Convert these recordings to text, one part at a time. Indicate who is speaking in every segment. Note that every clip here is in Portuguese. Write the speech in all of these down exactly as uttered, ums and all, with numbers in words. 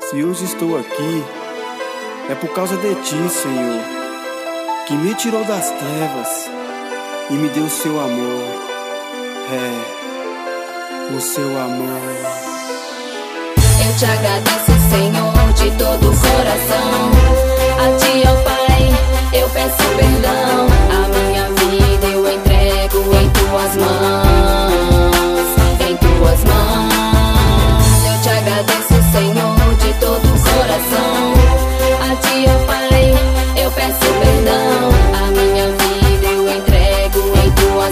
Speaker 1: Se hoje estou aqui, é por causa de ti, Senhor, que me tirou das trevas e me deu o seu amor. É, o seu amor.
Speaker 2: Eu te agradeço, Senhor, de todo o coração. A ti, ó Pai, eu peço perdão. A minha vida eu entrego em tuas mãos, em tuas mãos. Eu te agradeço, Senhor, de todo o coração. A ti, ó Pai, eu peço perdão. A minha vida eu entrego em tuas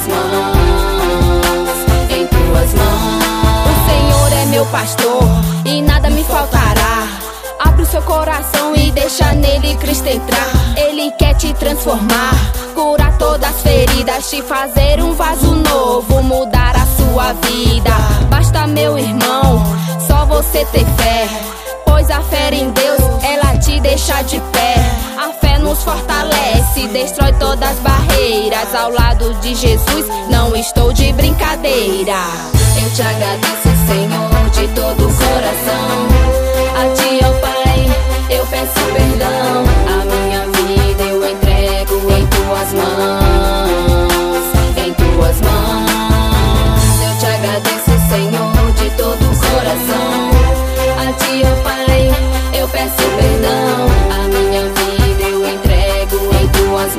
Speaker 2: mãos, em tuas mãos. O Senhor é meu pastor e nada me faltará. Abre o seu coração e deixa nele Cristo entrar. Ele quer te transformar, curar todas as feridas, te fazer um vaso novo, mudar a sua vida. Basta, meu irmão, só você ter fé, pois a fé em Deus, ela te deixa de pé. A fé nos fortalece, destrói todas as barreiras. Ao lado de Jesus, não estou de brincadeira. Eu te agradeço, Senhor, de todo o coração. A ti, ó Pai, eu peço perdão. A minha vida eu entrego em tuas mãos, em tuas mãos. Eu te agradeço, Senhor, de todo o coração. A ti, ó Pai, eu peço perdão. A minha vida eu entrego em tuas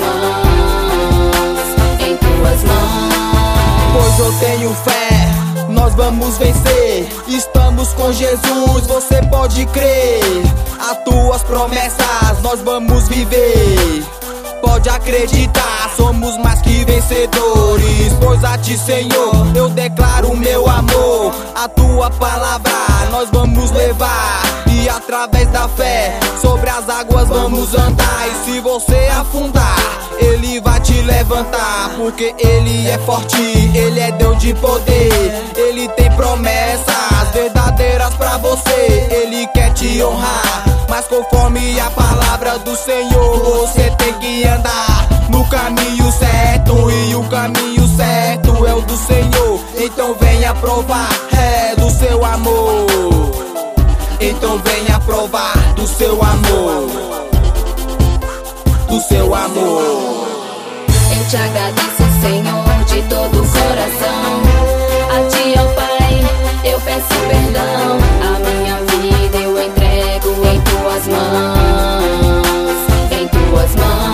Speaker 2: mãos, em tuas mãos.
Speaker 3: Pois eu tenho fé, nós vamos vencer. Estamos com Jesus, você pode crer. As tuas promessas nós vamos viver. Pode acreditar, somos mais que vencedores. Pois a ti, Senhor, eu declaro meu amor. A tua palavra nós vamos levar. E através da fé, sobre as águas vamos andar. E se você afundar, Ele vai te levantar. Porque Ele é forte, Ele é Deus de poder. Ele tem promessas verdadeiras pra você. Ele quer te honrar, mas conforme a palavra do Senhor, você tem que andar no caminho certo. E o caminho certo é o do Senhor. Então venha provar, é do seu amor. Então venha provar do seu amor, do seu amor.
Speaker 2: Eu te agradeço, Senhor, de todo o coração. A ti, ó Pai, eu peço perdão. A minha vida eu entrego em tuas mãos, em tuas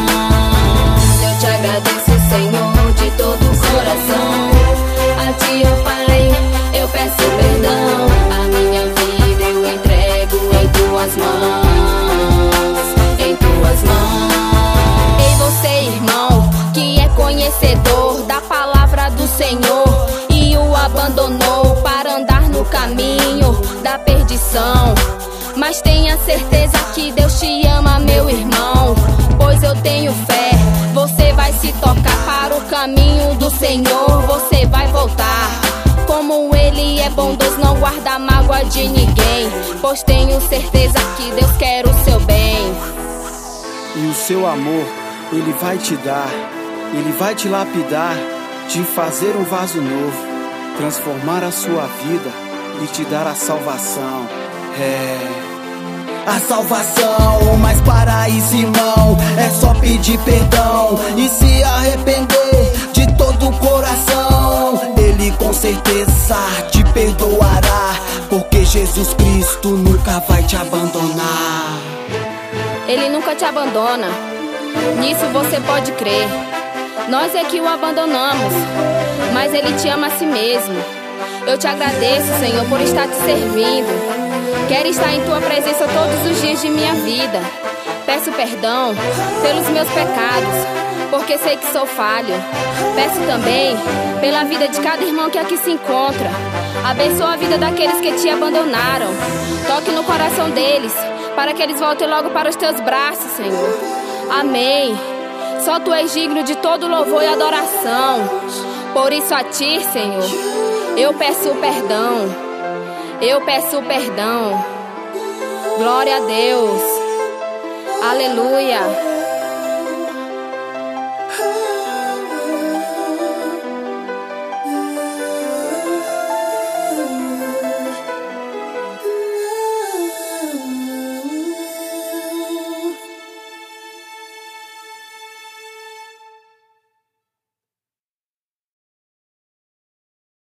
Speaker 2: mãos. Eu te agradeço, Senhor, de todo o coração. A ti, ó Pai, eu peço perdão. A minha vida eu entrego em tuas mãos, em tuas mãos. Ei, você, irmão, que é conhecedor da palavra do Senhor e o abandonou para andar no caminho da perdição. Mas tenha certeza que Deus te ama, meu irmão, pois eu tenho fé. Você vai se tocar para o caminho do Senhor. Você vai voltar. Como Ele é bondoso, não guarda mágoa de ninguém, pois tenho certeza que Deus quer o seu bem.
Speaker 1: E o seu amor, Ele vai te dar. Ele vai te lapidar, te fazer um vaso novo, transformar a sua vida e te dar a salvação. É
Speaker 3: a salvação, mas para isso, irmão, é só pedir perdão e se arrepender de todo o coração. Ele com certeza te perdoará, porque Jesus Cristo nunca vai te abandonar.
Speaker 2: Ele nunca te abandona, nisso você pode crer. Nós é que o abandonamos, mas Ele te ama a si mesmo. Eu te agradeço, Senhor, por estar te servindo. Quero estar em tua presença todos os dias de minha vida. Peço perdão pelos meus pecados, porque sei que sou falho. Peço também pela vida de cada irmão que aqui se encontra. Abençoa a vida daqueles que te abandonaram. Toque no coração deles, para que eles voltem logo para os teus braços, Senhor. Amém. Só tu és digno de todo louvor e adoração. Por isso a ti, Senhor, eu peço perdão. Eu peço perdão. Glória a Deus. Aleluia.